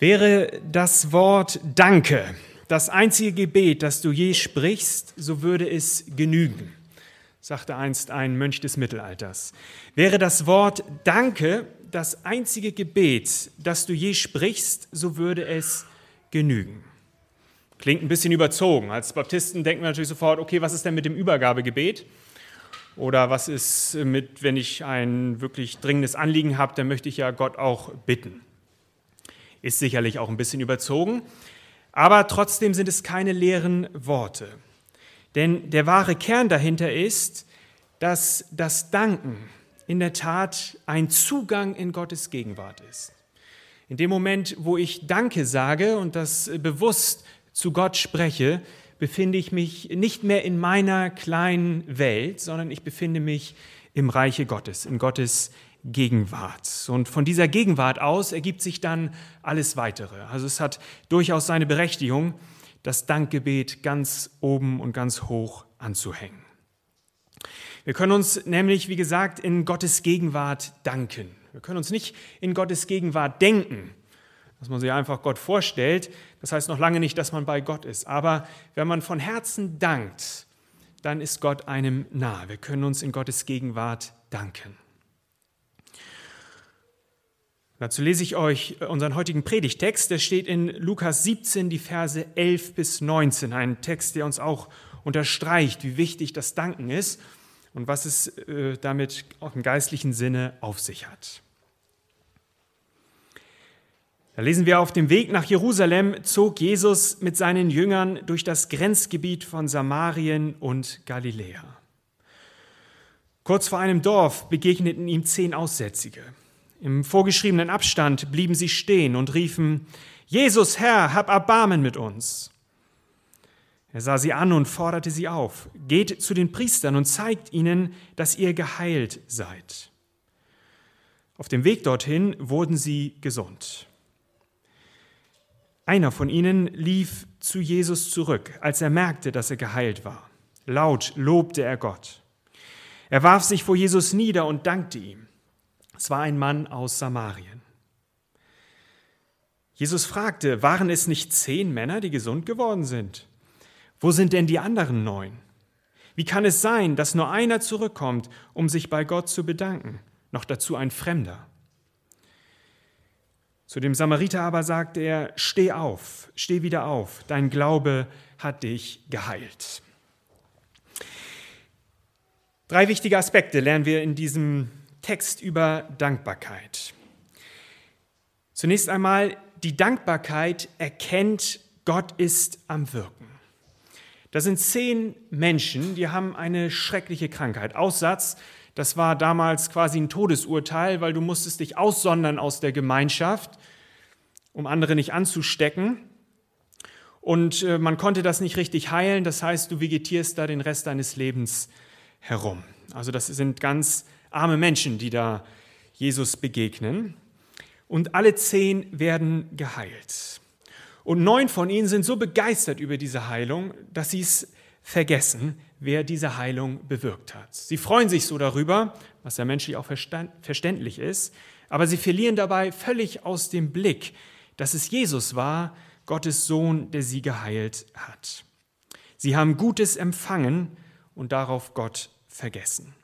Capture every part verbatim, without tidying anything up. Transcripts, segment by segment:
Wäre das Wort Danke das einzige Gebet, das du je sprichst, so würde es genügen, sagte einst ein Mönch des Mittelalters. Wäre das Wort Danke das einzige Gebet, das du je sprichst, so würde es genügen. Klingt ein bisschen überzogen. Als Baptisten denken wir natürlich sofort, okay, was ist denn mit dem Übergabegebet? Oder was ist mit, wenn ich ein wirklich dringendes Anliegen habe, dann möchte ich ja Gott auch bitten. Ist sicherlich auch ein bisschen überzogen, aber trotzdem sind es keine leeren Worte. Denn der wahre Kern dahinter ist, dass das Danken in der Tat ein Zugang in Gottes Gegenwart ist. In dem Moment, wo ich Danke sage und das bewusst zu Gott spreche, befinde ich mich nicht mehr in meiner kleinen Welt, sondern ich befinde mich im Reiche Gottes, in Gottes Gegenwart. Und von dieser Gegenwart aus ergibt sich dann alles Weitere. Also es hat durchaus seine Berechtigung, das Dankgebet ganz oben und ganz hoch anzuhängen. Wir können uns nämlich, wie gesagt, in Gottes Gegenwart danken. Wir können uns nicht in Gottes Gegenwart denken, dass man sich einfach Gott vorstellt. Das heißt noch lange nicht, dass man bei Gott ist. Aber wenn man von Herzen dankt, dann ist Gott einem nahe. Wir können uns in Gottes Gegenwart danken. Dazu lese ich euch unseren heutigen Predigtext. Der steht in Lukas siebzehn, die Verse elf bis neunzehn. Ein Text, der uns auch unterstreicht, wie wichtig das Danken ist und was es äh, damit auch im geistlichen Sinne auf sich hat. Da lesen wir, auf dem Weg nach Jerusalem zog Jesus mit seinen Jüngern durch das Grenzgebiet von Samarien und Galiläa. Kurz vor einem Dorf begegneten ihm zehn Aussätzige. Im vorgeschriebenen Abstand blieben sie stehen und riefen: Jesus, Herr, hab Erbarmen mit uns. Er sah sie an und forderte sie auf: Geht zu den Priestern und zeigt ihnen, dass ihr geheilt seid. Auf dem Weg dorthin wurden sie gesund. Einer von ihnen lief zu Jesus zurück, als er merkte, dass er geheilt war. Laut lobte er Gott. Er warf sich vor Jesus nieder und dankte ihm. Es war ein Mann aus Samarien. Jesus fragte: Waren es nicht zehn Männer, die gesund geworden sind? Wo sind denn die anderen neun? Wie kann es sein, dass nur einer zurückkommt, um sich bei Gott zu bedanken, noch dazu ein Fremder? Zu dem Samariter aber sagte er: Steh auf, steh wieder auf, dein Glaube hat dich geheilt. Drei wichtige Aspekte lernen wir in diesem Text über Dankbarkeit. Zunächst einmal, die Dankbarkeit erkennt, Gott ist am Wirken. Das sind zehn Menschen, die haben eine schreckliche Krankheit. Aussatz, das war damals quasi ein Todesurteil, weil du musstest dich aussondern aus der Gemeinschaft, um andere nicht anzustecken. Und man konnte das nicht richtig heilen, das heißt, du vegetierst da den Rest deines Lebens herum. Also das sind ganz arme Menschen, die da Jesus begegnen. Und alle zehn werden geheilt. Und neun von ihnen sind so begeistert über diese Heilung, dass sie es vergessen, wer diese Heilung bewirkt hat. Sie freuen sich so darüber, was ja menschlich auch verständlich ist, aber sie verlieren dabei völlig aus dem Blick, dass es Jesus war, Gottes Sohn, der sie geheilt hat. Sie haben Gutes empfangen und darauf Gott vergessen.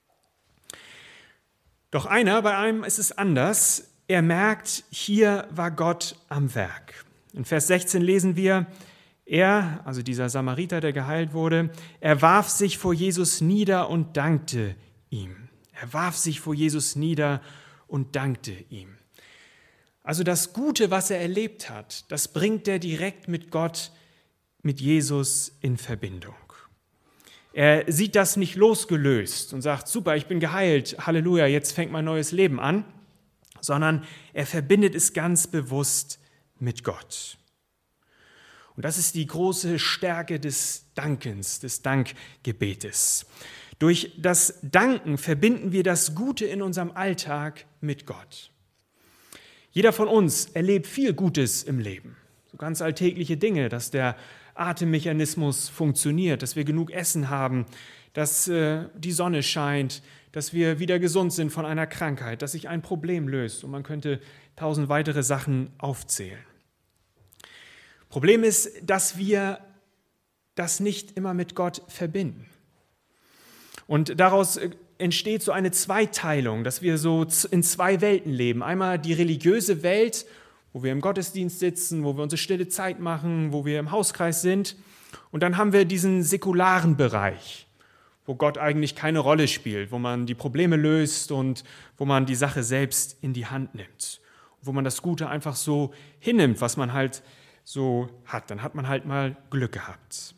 Doch einer, bei einem ist es anders. Er merkt, hier war Gott am Werk. In Vers sechzehn lesen wir, er, also dieser Samariter, der geheilt wurde, er warf sich vor Jesus nieder und dankte ihm. Er warf sich vor Jesus nieder und dankte ihm. Also das Gute, was er erlebt hat, das bringt er direkt mit Gott, mit Jesus in Verbindung. Er sieht das nicht losgelöst und sagt: Super, ich bin geheilt, Halleluja, jetzt fängt mein neues Leben an, sondern er verbindet es ganz bewusst mit Gott. Und das ist die große Stärke des Dankens, des Dankgebetes. Durch das Danken verbinden wir das Gute in unserem Alltag mit Gott. Jeder von uns erlebt viel Gutes im Leben, so ganz alltägliche Dinge, dass der Atemmechanismus funktioniert, dass wir genug Essen haben, dass äh, die Sonne scheint, dass wir wieder gesund sind von einer Krankheit, dass sich ein Problem löst und man könnte tausend weitere Sachen aufzählen. Problem ist, dass wir das nicht immer mit Gott verbinden. Und daraus entsteht so eine Zweiteilung, dass wir so in zwei Welten leben. Einmal die religiöse Welt, wo wir im Gottesdienst sitzen, wo wir unsere stille Zeit machen, wo wir im Hauskreis sind. Und dann haben wir diesen säkularen Bereich, wo Gott eigentlich keine Rolle spielt, wo man die Probleme löst und wo man die Sache selbst in die Hand nimmt. Wo man das Gute einfach so hinnimmt, was man halt so hat. Dann hat man halt mal Glück gehabt.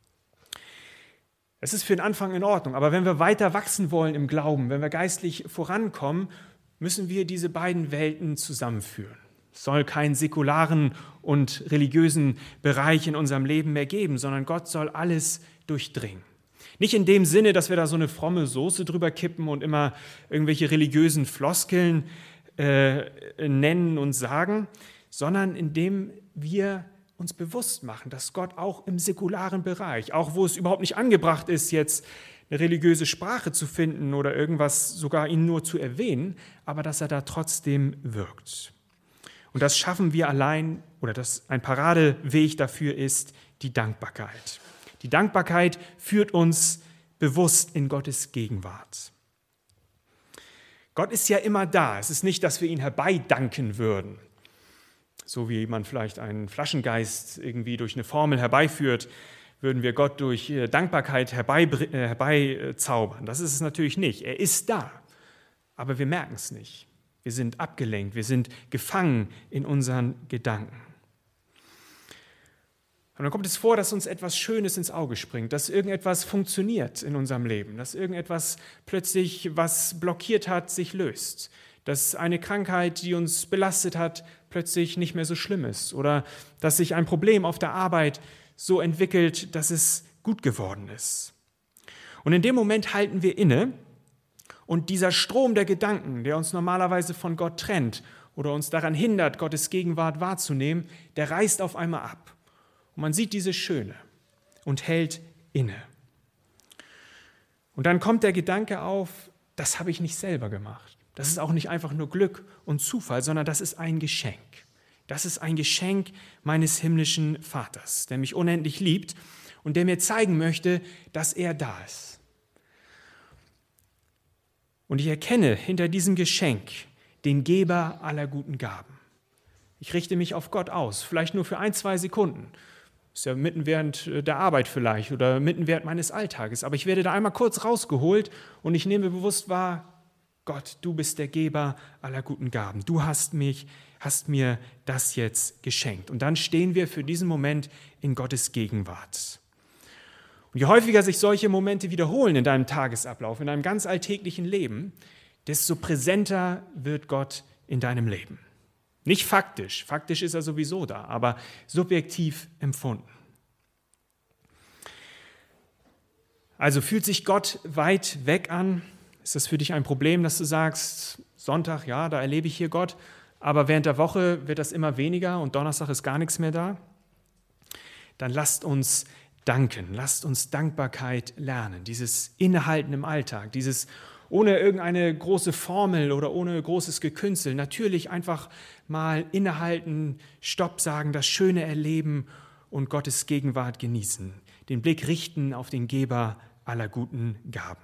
Es ist für den Anfang in Ordnung, aber wenn wir weiter wachsen wollen im Glauben, wenn wir geistlich vorankommen, müssen wir diese beiden Welten zusammenführen. Es soll keinen säkularen und religiösen Bereich in unserem Leben mehr geben, sondern Gott soll alles durchdringen. Nicht in dem Sinne, dass wir da so eine fromme Soße drüber kippen und immer irgendwelche religiösen Floskeln äh, nennen und sagen, sondern indem wir uns bewusst machen, dass Gott auch im säkularen Bereich, auch wo es überhaupt nicht angebracht ist, jetzt eine religiöse Sprache zu finden oder irgendwas sogar ihn nur zu erwähnen, aber dass er da trotzdem wirkt. Und das schaffen wir allein, oder das ein Paradeweg dafür ist die Dankbarkeit. Die Dankbarkeit führt uns bewusst in Gottes Gegenwart. Gott ist ja immer da. Es ist nicht, dass wir ihn herbeidanken würden. So wie man vielleicht einen Flaschengeist irgendwie durch eine Formel herbeiführt, würden wir Gott durch Dankbarkeit herbeizaubern. Das ist es natürlich nicht. Er ist da, aber wir merken es nicht. Wir sind abgelenkt, wir sind gefangen in unseren Gedanken. Und dann kommt es vor, dass uns etwas Schönes ins Auge springt, dass irgendetwas funktioniert in unserem Leben, dass irgendetwas plötzlich, was blockiert hat, sich löst. Dass eine Krankheit, die uns belastet hat, plötzlich nicht mehr so schlimm ist. Oder dass sich ein Problem auf der Arbeit so entwickelt, dass es gut geworden ist. Und in dem Moment halten wir inne und dieser Strom der Gedanken, der uns normalerweise von Gott trennt oder uns daran hindert, Gottes Gegenwart wahrzunehmen, der reißt auf einmal ab. Und man sieht dieses Schöne und hält inne. Und dann kommt der Gedanke auf, das habe ich nicht selber gemacht. Das ist auch nicht einfach nur Glück und Zufall, sondern das ist ein Geschenk. Das ist ein Geschenk meines himmlischen Vaters, der mich unendlich liebt und der mir zeigen möchte, dass er da ist. Und ich erkenne hinter diesem Geschenk den Geber aller guten Gaben. Ich richte mich auf Gott aus, vielleicht nur für ein, zwei Sekunden. Ist ja mitten während der Arbeit vielleicht oder mitten während meines Alltages. Aber ich werde da einmal kurz rausgeholt und ich nehme bewusst wahr, Gott, du bist der Geber aller guten Gaben. Du hast mich, hast mir das jetzt geschenkt. Und dann stehen wir für diesen Moment in Gottes Gegenwart. Und je häufiger sich solche Momente wiederholen in deinem Tagesablauf, in deinem ganz alltäglichen Leben, desto präsenter wird Gott in deinem Leben. Nicht faktisch, faktisch ist er sowieso da, aber subjektiv empfunden. Also fühlt sich Gott weit weg an? Ist das für dich ein Problem, dass du sagst, Sonntag, ja, da erlebe ich hier Gott, aber während der Woche wird das immer weniger und Donnerstag ist gar nichts mehr da? Dann lasst uns danken, lasst uns Dankbarkeit lernen, dieses Innehalten im Alltag, dieses ohne irgendeine große Formel oder ohne großes Gekünstel, natürlich einfach mal innehalten, Stopp sagen, das Schöne erleben und Gottes Gegenwart genießen, den Blick richten auf den Geber aller guten Gaben.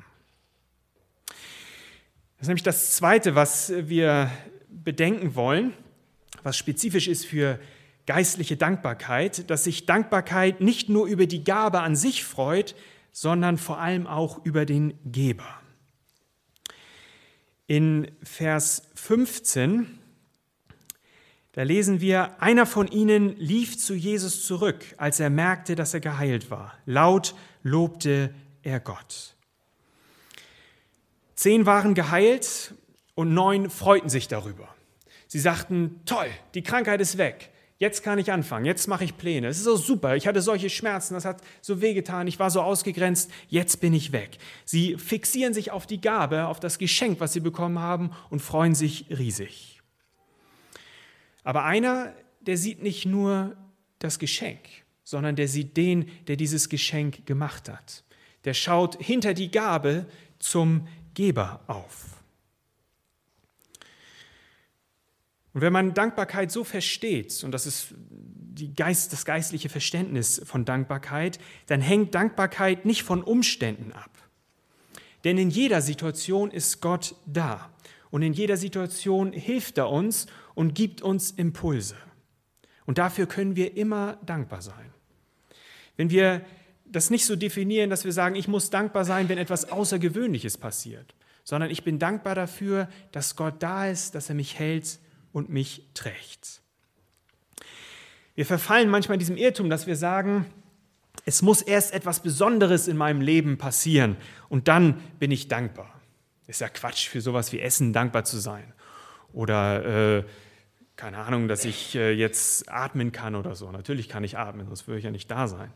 Das ist nämlich das Zweite, was wir bedenken wollen, was spezifisch ist für geistliche Dankbarkeit, dass sich Dankbarkeit nicht nur über die Gabe an sich freut, sondern vor allem auch über den Geber. In Vers fünfzehn, da lesen wir, einer von ihnen lief zu Jesus zurück, als er merkte, dass er geheilt war. Laut lobte er Gott. Zehn waren geheilt und neun freuten sich darüber. Sie sagten, toll, die Krankheit ist weg. Jetzt kann ich anfangen, jetzt mache ich Pläne. Es ist so super, ich hatte solche Schmerzen, das hat so wehgetan, ich war so ausgegrenzt, jetzt bin ich weg. Sie fixieren sich auf die Gabe, auf das Geschenk, was sie bekommen haben und freuen sich riesig. Aber einer, der sieht nicht nur das Geschenk, sondern der sieht den, der dieses Geschenk gemacht hat. Der schaut hinter die Gabe zum Geber auf. Und wenn man Dankbarkeit so versteht, und das ist die Geist, das geistliche Verständnis von Dankbarkeit, dann hängt Dankbarkeit nicht von Umständen ab. Denn in jeder Situation ist Gott da. Und in jeder Situation hilft er uns und gibt uns Impulse. Und dafür können wir immer dankbar sein. Wenn wir das nicht so definieren, dass wir sagen, ich muss dankbar sein, wenn etwas Außergewöhnliches passiert, sondern ich bin dankbar dafür, dass Gott da ist, dass er mich hält und mich trägt. Wir verfallen manchmal in diesem Irrtum, dass wir sagen, es muss erst etwas Besonderes in meinem Leben passieren und dann bin ich dankbar. Ist ja Quatsch, für sowas wie Essen dankbar zu sein. Oder, äh, keine Ahnung, dass ich äh, jetzt atmen kann oder so. Natürlich kann ich atmen, sonst würde ich ja nicht da sein.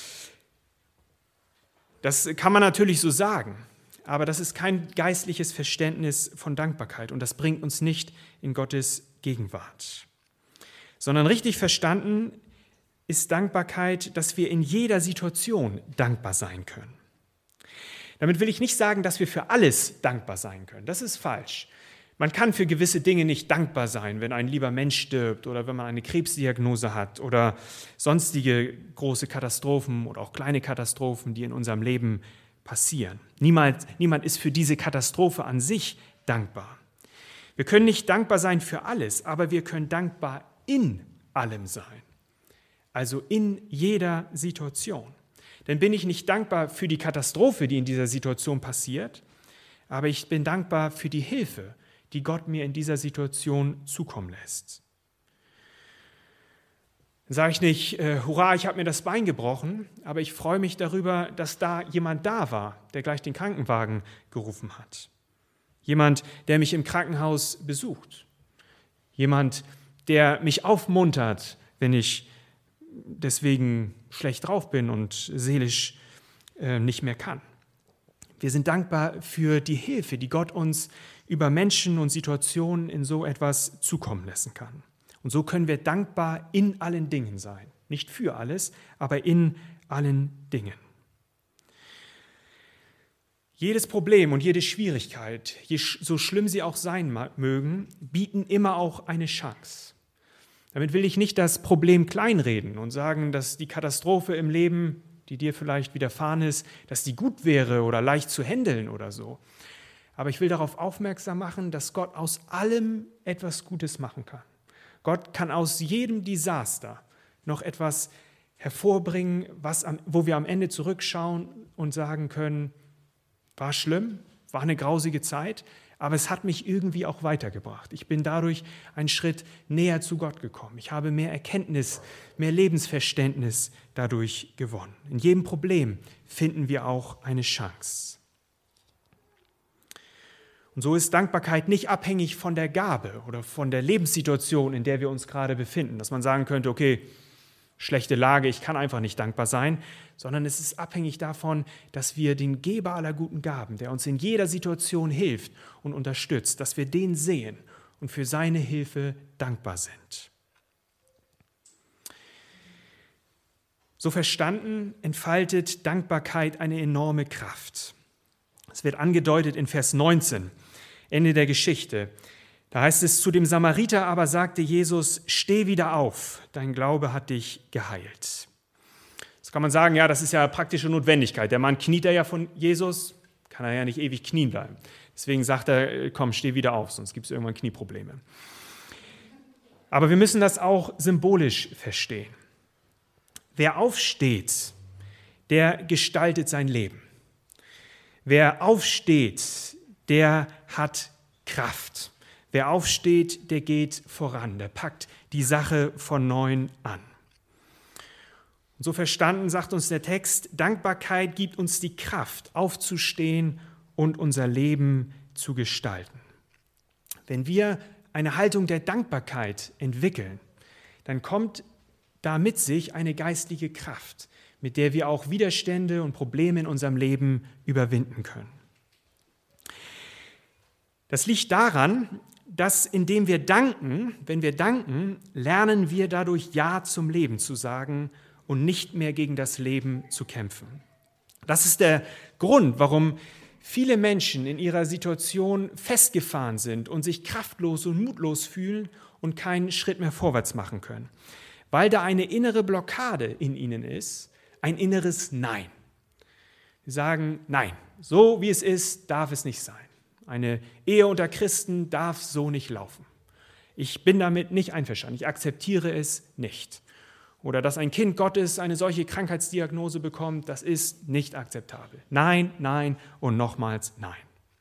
Das kann man natürlich so sagen, aber das ist kein geistliches Verständnis von Dankbarkeit und das bringt uns nicht in Gottes Gegenwart. Sondern richtig verstanden ist Dankbarkeit, dass wir in jeder Situation dankbar sein können. Damit will ich nicht sagen, dass wir für alles dankbar sein können. Das ist falsch. Man kann für gewisse Dinge nicht dankbar sein, wenn ein lieber Mensch stirbt oder wenn man eine Krebsdiagnose hat oder sonstige große Katastrophen oder auch kleine Katastrophen, die in unserem Leben passieren. Niemand, niemand ist für diese Katastrophe an sich dankbar. Wir können nicht dankbar sein für alles, aber wir können dankbar in allem sein. Also in jeder Situation. Denn bin ich nicht dankbar für die Katastrophe, die in dieser Situation passiert, aber ich bin dankbar für die Hilfe, die Gott mir in dieser Situation zukommen lässt. Dann sage ich nicht, äh, hurra, ich habe mir das Bein gebrochen, aber ich freue mich darüber, dass da jemand da war, der gleich den Krankenwagen gerufen hat. Jemand, der mich im Krankenhaus besucht. Jemand, der mich aufmuntert, wenn ich deswegen schlecht drauf bin und seelisch äh, nicht mehr kann. Wir sind dankbar für die Hilfe, die Gott uns über Menschen und Situationen in so etwas zukommen lassen kann. Und so können wir dankbar in allen Dingen sein. Nicht für alles, aber in allen Dingen. Jedes Problem und jede Schwierigkeit, so schlimm sie auch sein mögen, bieten immer auch eine Chance. Damit will ich nicht das Problem kleinreden und sagen, dass die Katastrophe im Leben, die dir vielleicht widerfahren ist, dass die gut wäre oder leicht zu handeln oder so. Aber ich will darauf aufmerksam machen, dass Gott aus allem etwas Gutes machen kann. Gott kann aus jedem Desaster noch etwas hervorbringen, was am, wo wir am Ende zurückschauen und sagen können, war schlimm, war eine grausige Zeit, aber es hat mich irgendwie auch weitergebracht. Ich bin dadurch einen Schritt näher zu Gott gekommen. Ich habe mehr Erkenntnis, mehr Lebensverständnis dadurch gewonnen. In jedem Problem finden wir auch eine Chance. Und so ist Dankbarkeit nicht abhängig von der Gabe oder von der Lebenssituation, in der wir uns gerade befinden, dass man sagen könnte, okay, schlechte Lage, ich kann einfach nicht dankbar sein, sondern es ist abhängig davon, dass wir den Geber aller guten Gaben, der uns in jeder Situation hilft und unterstützt, dass wir den sehen und für seine Hilfe dankbar sind. So verstanden, entfaltet Dankbarkeit eine enorme Kraft. Es wird angedeutet in Vers neunzehn, Ende der Geschichte. Da heißt es, zu dem Samariter aber sagte Jesus, steh wieder auf, dein Glaube hat dich geheilt. Jetzt kann man sagen, ja, das ist ja praktische Notwendigkeit. Der Mann kniet ja von Jesus, kann er ja nicht ewig knien bleiben. Deswegen sagt er, komm, steh wieder auf, sonst gibt es irgendwann Knieprobleme. Aber wir müssen das auch symbolisch verstehen. Wer aufsteht, der gestaltet sein Leben. Wer aufsteht, der hat Kraft. Wer aufsteht, der geht voran, der packt die Sache von neuem an. Und so verstanden sagt uns der Text, Dankbarkeit gibt uns die Kraft, aufzustehen und unser Leben zu gestalten. Wenn wir eine Haltung der Dankbarkeit entwickeln, dann kommt da mit sich eine geistliche Kraft, mit der wir auch Widerstände und Probleme in unserem Leben überwinden können. Das liegt daran, dass indem wir danken, wenn wir danken, lernen wir dadurch Ja zum Leben zu sagen und nicht mehr gegen das Leben zu kämpfen. Das ist der Grund, warum viele Menschen in ihrer Situation festgefahren sind und sich kraftlos und mutlos fühlen und keinen Schritt mehr vorwärts machen können. Weil da eine innere Blockade in ihnen ist, ein inneres Nein. Sie sagen, nein, so wie es ist, darf es nicht sein. Eine Ehe unter Christen darf so nicht laufen. Ich bin damit nicht einverstanden, ich akzeptiere es nicht. Oder dass ein Kind Gottes eine solche Krankheitsdiagnose bekommt, das ist nicht akzeptabel. Nein, nein und nochmals nein.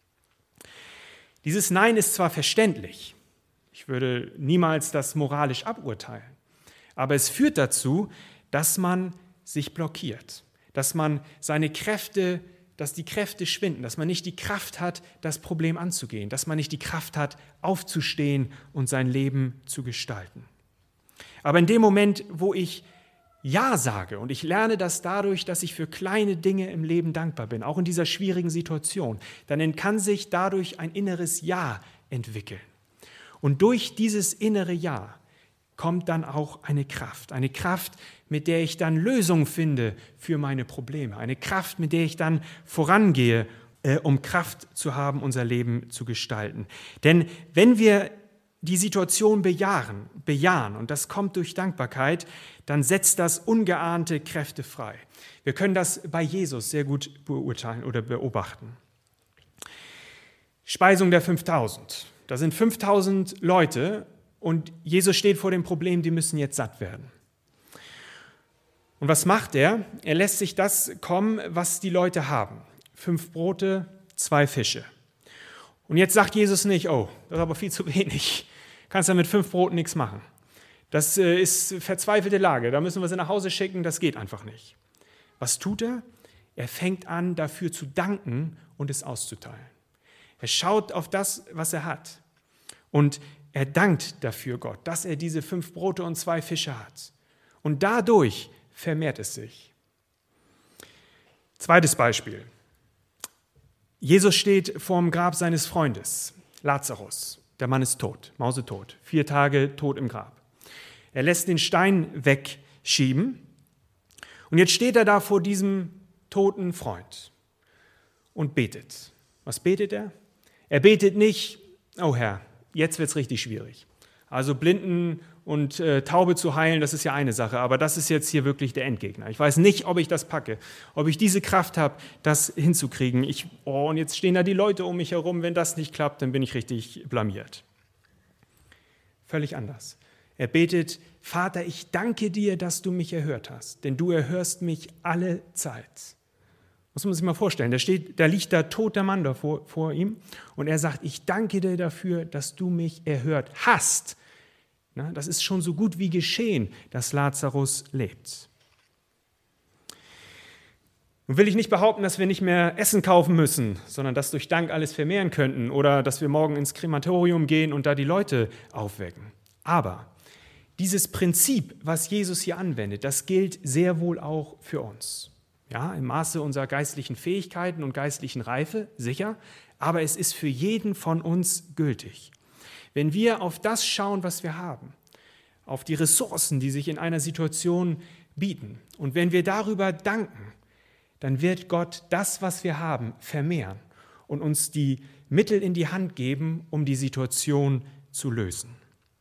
Dieses Nein ist zwar verständlich, ich würde niemals das moralisch aburteilen, aber es führt dazu, dass man sich blockiert, dass man seine Kräfte, dass die Kräfte schwinden, dass man nicht die Kraft hat, das Problem anzugehen, dass man nicht die Kraft hat, aufzustehen und sein Leben zu gestalten. Aber in dem Moment, wo ich Ja sage, und ich lerne das dadurch, dass ich für kleine Dinge im Leben dankbar bin, auch in dieser schwierigen Situation, dann kann sich dadurch ein inneres Ja entwickeln. Und durch dieses innere Ja kommt dann auch eine Kraft, eine Kraft, mit der ich dann Lösungen finde für meine Probleme, eine Kraft, mit der ich dann vorangehe, äh, um Kraft zu haben, unser Leben zu gestalten. Denn wenn wir die Situation bejahen, bejahen, und das kommt durch Dankbarkeit, dann setzt das ungeahnte Kräfte frei. Wir können das bei Jesus sehr gut beurteilen oder beobachten. Speisung der fünftausend. Da sind fünftausend Leute und Jesus steht vor dem Problem, die müssen jetzt satt werden. Und was macht er? Er lässt sich das kommen, was die Leute haben. Fünf Brote, zwei Fische. Und jetzt sagt Jesus nicht, oh, das ist aber viel zu wenig. Kannst ja mit fünf Broten nichts machen. Das ist verzweifelte Lage, da müssen wir sie nach Hause schicken, das geht einfach nicht. Was tut er? Er fängt an, dafür zu danken und es auszuteilen. Er schaut auf das, was er hat. Und er dankt dafür Gott, dass er diese fünf Brote und zwei Fische hat. Und dadurch vermehrt es sich. Zweites Beispiel. Jesus steht vorm Grab seines Freundes, Lazarus. Der Mann ist tot, mausetot, vier Tage tot im Grab. Er lässt den Stein wegschieben und jetzt steht er da vor diesem toten Freund und betet. Was betet er? Er betet nicht, oh Herr, jetzt wird es richtig schwierig. Also Blinden und äh, Taube zu heilen, das ist ja eine Sache, aber das ist jetzt hier wirklich der Endgegner. Ich weiß nicht, ob ich das packe, ob ich diese Kraft habe, das hinzukriegen. Ich, oh, und jetzt stehen da die Leute um mich herum, wenn das nicht klappt, dann bin ich richtig blamiert. Völlig anders. Er betet, Vater, ich danke dir, dass du mich erhört hast, denn du erhörst mich alle Zeit. Muss man sich mal vorstellen, da, steht, da liegt da tot der Mann da vor, vor ihm und er sagt, ich danke dir dafür, dass du mich erhört hast. Na, das ist schon so gut wie geschehen, dass Lazarus lebt. Nun will ich nicht behaupten, dass wir nicht mehr Essen kaufen müssen, sondern dass durch Dank alles vermehren könnten oder dass wir morgen ins Krematorium gehen und da die Leute aufwecken. Aber dieses Prinzip, was Jesus hier anwendet, das gilt sehr wohl auch für uns. Ja, im Maße unserer geistlichen Fähigkeiten und geistlichen Reife, sicher, aber es ist für jeden von uns gültig. Wenn wir auf das schauen, was wir haben, auf die Ressourcen, die sich in einer Situation bieten, und wenn wir darüber danken, dann wird Gott das, was wir haben, vermehren und uns die Mittel in die Hand geben, um die Situation zu lösen.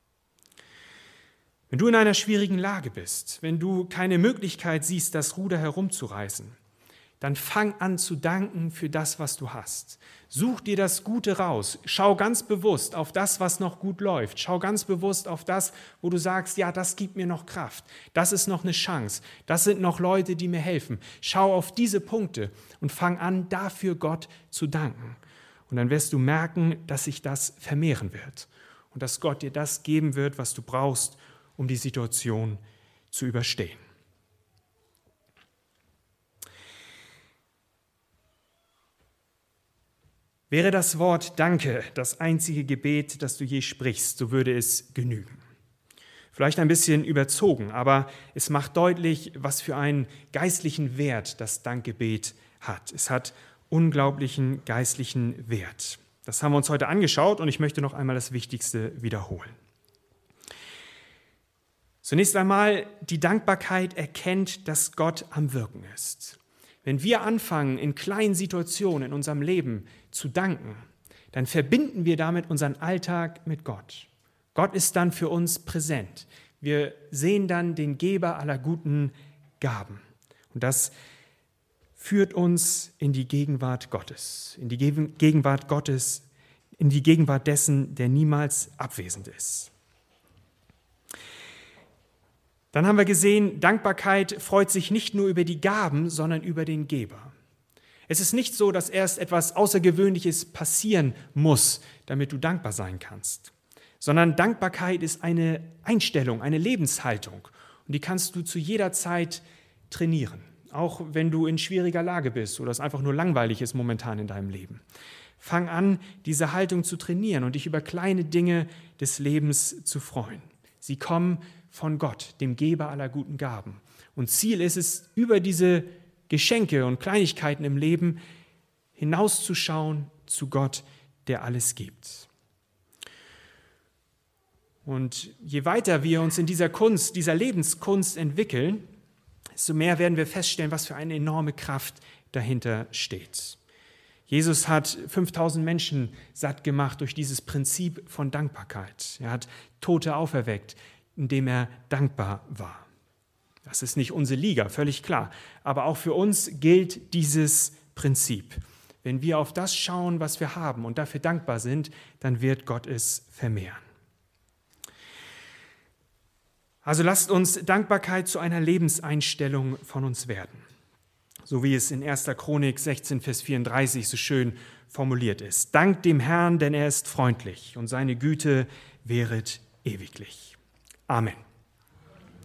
Wenn du in einer schwierigen Lage bist, wenn du keine Möglichkeit siehst, das Ruder herumzureißen, dann fang an zu danken für das, was du hast. Such dir das Gute raus. Schau ganz bewusst auf das, was noch gut läuft. Schau ganz bewusst auf das, wo du sagst, ja, das gibt mir noch Kraft. Das ist noch eine Chance. Das sind noch Leute, die mir helfen. Schau auf diese Punkte und fang an, dafür Gott zu danken. Und dann wirst du merken, dass sich das vermehren wird und dass Gott dir das geben wird, was du brauchst, um die Situation zu überstehen. Wäre das Wort Danke das einzige Gebet, das du je sprichst, so würde es genügen. Vielleicht ein bisschen überzogen, aber es macht deutlich, was für einen geistlichen Wert das Dankgebet hat. Es hat unglaublichen geistlichen Wert. Das haben wir uns heute angeschaut und ich möchte noch einmal das Wichtigste wiederholen. Zunächst einmal, die Dankbarkeit erkennt, dass Gott am Wirken ist. Wenn wir anfangen, in kleinen Situationen in unserem Leben zu danken, dann verbinden wir damit unseren Alltag mit Gott. Gott ist dann für uns präsent. Wir sehen dann den Geber aller guten Gaben. Und das führt uns in die Gegenwart Gottes, in die Gegenwart Gottes, in die Gegenwart dessen, der niemals abwesend ist. Dann haben wir gesehen, Dankbarkeit freut sich nicht nur über die Gaben, sondern über den Geber. Es ist nicht so, dass erst etwas Außergewöhnliches passieren muss, damit du dankbar sein kannst, sondern Dankbarkeit ist eine Einstellung, eine Lebenshaltung und die kannst du zu jeder Zeit trainieren, auch wenn du in schwieriger Lage bist oder es einfach nur langweilig ist momentan in deinem Leben. Fang an, diese Haltung zu trainieren und dich über kleine Dinge des Lebens zu freuen. Sie kommen von Gott, dem Geber aller guten Gaben. Und Ziel ist es, über diese Geschenke und Kleinigkeiten im Leben hinauszuschauen zu Gott, der alles gibt. Und je weiter wir uns in dieser Kunst, dieser Lebenskunst entwickeln, desto mehr werden wir feststellen, was für eine enorme Kraft dahinter steht. Jesus hat fünftausend Menschen satt gemacht durch dieses Prinzip von Dankbarkeit. Er hat Tote auferweckt, indem er dankbar war. Das ist nicht unsere Liga, völlig klar. Aber auch für uns gilt dieses Prinzip. Wenn wir auf das schauen, was wir haben und dafür dankbar sind, dann wird Gott es vermehren. Also lasst uns Dankbarkeit zu einer Lebenseinstellung von uns werden. So wie es in erster Chronik sechzehn, Vers vierunddreißig so schön formuliert ist. Dankt dem Herrn, denn er ist freundlich und seine Güte währet ewiglich. Amen.